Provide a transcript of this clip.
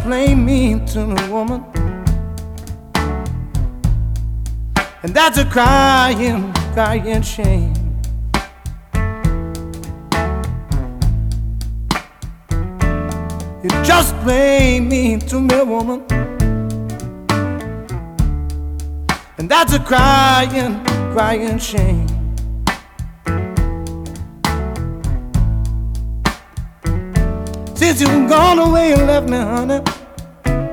plain mean to the woman, and that's a crying, crying shame. You just plain mean to me, woman, and that's a crying, crying shame. Since you've gone away and left me, honey,